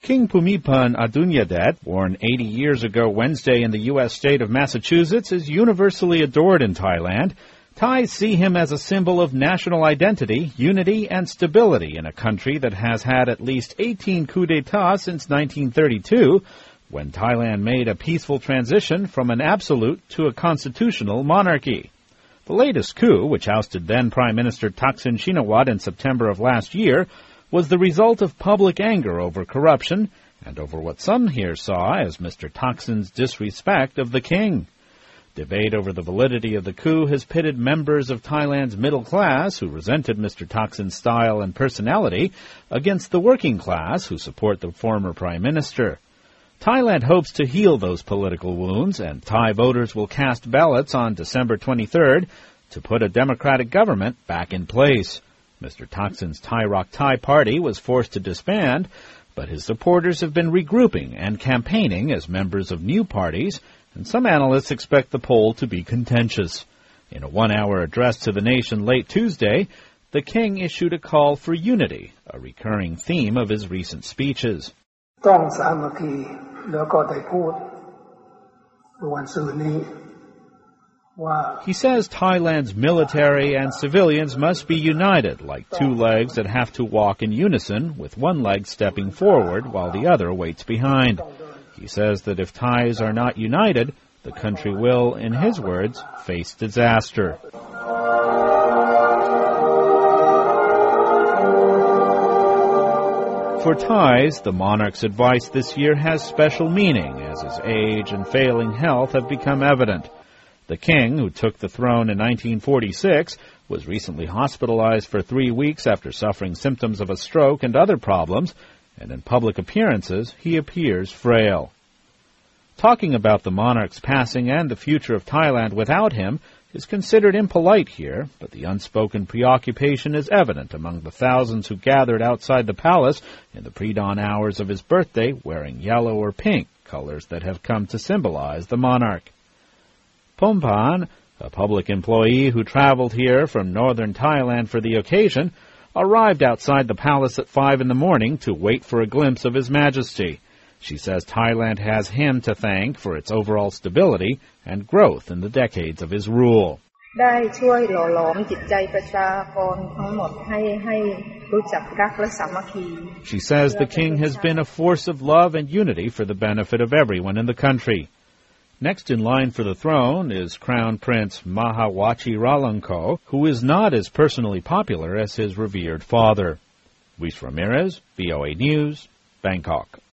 King Bhumibol Adulyadej, born 80 years ago Wednesday in the U.S. state of Massachusetts, is universally adored in Thailand. Thais see him as a symbol of national identity, unity, and stability in a country that has had at least 18 coups d'etat since 1932, when Thailand made a peaceful transition from an absolute to a constitutional monarchy. The latest coup, which ousted then Prime Minister Thaksin Shinawatra in September of last year, was the result of public anger over corruption and over what some here saw as Mr. Thaksin's disrespect of the king. Debate over the validity of the coup has pitted members of Thailand's middle class, who resented Mr. Thaksin's style and personality, against the working class, who support the former prime minister. Thailand hopes to heal those political wounds, and Thai voters will cast ballots on December 23rd to put a democratic government back in place. Mr. Thaksin's Thai Rak Thai party was forced to disband, but his supporters have been regrouping and campaigning as members of new parties, and some analysts expect the poll to be contentious. In a one-hour address to the nation late Tuesday, the king issued a call for unity, a recurring theme of his recent speeches. He says Thailand's military and civilians must be united, like two legs that have to walk in unison, with one leg stepping forward while the other waits behind. He says that if Thais are not united, the country will, in his words, face disaster. For Thais, the monarch's advice this year has special meaning, as his age and failing health have become evident. The king, who took the throne in 1946, was recently hospitalized for 3 weeks after suffering symptoms of a stroke and other problems, and in public appearances he appears frail. Talking about the monarch's passing and the future of Thailand without him is considered impolite here, but the unspoken preoccupation is evident among the thousands who gathered outside the palace in the pre-dawn hours of his birthday wearing yellow or pink, colors that have come to symbolize the monarch. Phompan, a public employee who traveled here from northern Thailand for the occasion, arrived outside the palace at 5 in the morning to wait for a glimpse of His Majesty. She says Thailand has him to thank for its overall stability and growth in the decades of his rule. She says the king has been a force of love and unity for the benefit of everyone in the country. Next in line for the throne is Crown Prince Maha Vajiralongkorn, who is not as personally popular as his revered father. Luis Ramirez, VOA News, Bangkok.